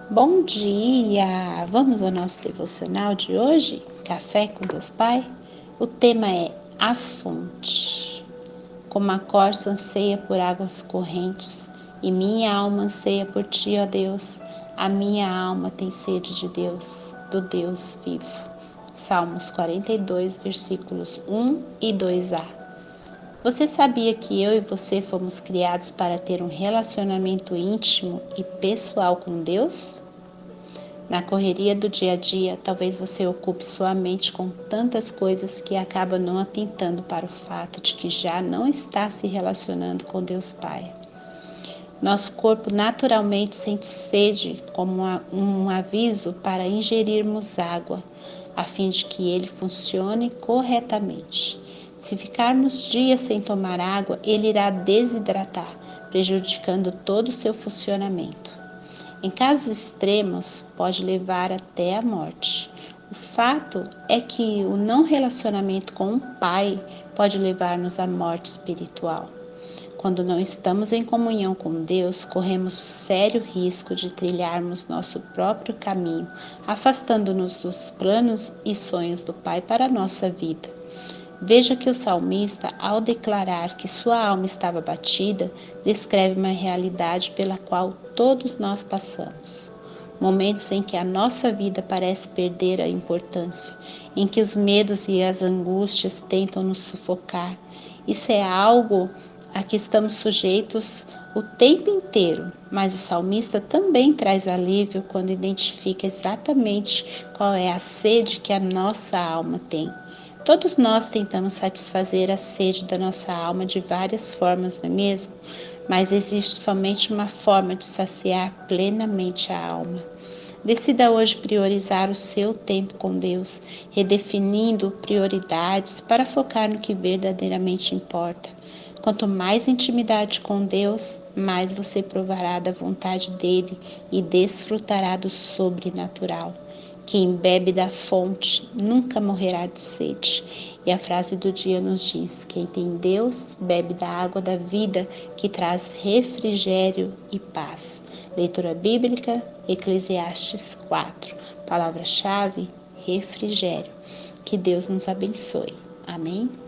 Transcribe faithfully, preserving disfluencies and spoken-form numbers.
Bom dia! Vamos ao nosso devocional de hoje? Café com Deus Pai? O tema é a fonte. Como a corça anseia por águas correntes, e minha alma anseia por ti, ó Deus. A minha alma tem sede de Deus, do Deus vivo. Salmos quarenta e dois, versículos um e dois a. Você sabia que eu e você fomos criados para ter um relacionamento íntimo e pessoal com Deus? Na correria do dia a dia, talvez você ocupe sua mente com tantas coisas que acaba não atentando para o fato de que já não está se relacionando com Deus Pai. Nosso corpo naturalmente sente sede como um aviso para ingerirmos água, a fim de que ele funcione corretamente. Se ficarmos dias sem tomar água, ele irá desidratar, prejudicando todo o seu funcionamento. Em casos extremos, pode levar até a morte. O fato é que o não relacionamento com um pai pode levar-nos à morte espiritual. Quando não estamos em comunhão com Deus, corremos o sério risco de trilharmos nosso próprio caminho, afastando-nos dos planos e sonhos do Pai para a nossa vida. Veja que o salmista, ao declarar que sua alma estava abatida, descreve uma realidade pela qual todos nós passamos. Momentos em que a nossa vida parece perder a importância, em que os medos e as angústias tentam nos sufocar. Isso é algo a que estamos sujeitos o tempo inteiro, mas o salmista também traz alívio quando identifica exatamente qual é a sede que a nossa alma tem. Todos nós tentamos satisfazer a sede da nossa alma de várias formas, não é mesmo? Mas existe somente uma forma de saciar plenamente a alma. Decida hoje priorizar o seu tempo com Deus, redefinindo prioridades para focar no que verdadeiramente importa. Quanto mais intimidade com Deus, mais você provará da vontade dele e desfrutará do sobrenatural. Quem bebe da fonte nunca morrerá de sede. E a frase do dia nos diz: quem tem Deus bebe da água da vida que traz refrigério e paz. Leitura bíblica, Eclesiastes quatro. Palavra-chave: refrigério. Que Deus nos abençoe. Amém?